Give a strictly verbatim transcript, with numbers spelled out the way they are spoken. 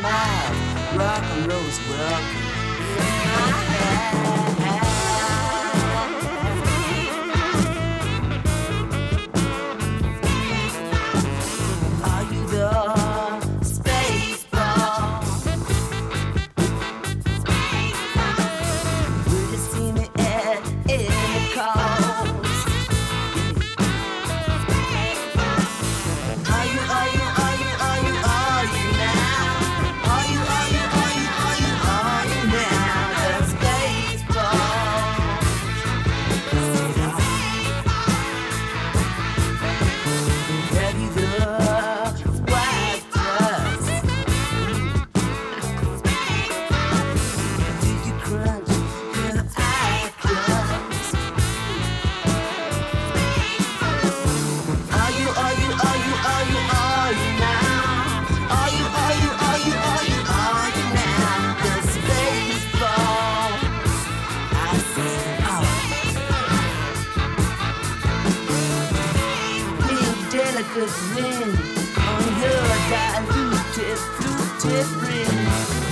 miles. Rock and roll's welcome. Are you the space ball? Will you see me at any cost? Are you, are you, are you, are you, are you now? Are you, are you, are you, are you, are you now? The space ball. Have you the white dress? Did you crunch your eyebrows? Are you, are you, are you, are you, are you now? Are you, are you, are you, are you, are you now? The space ball. I said, oh. Big delicate ring on your diluted, fluted ring.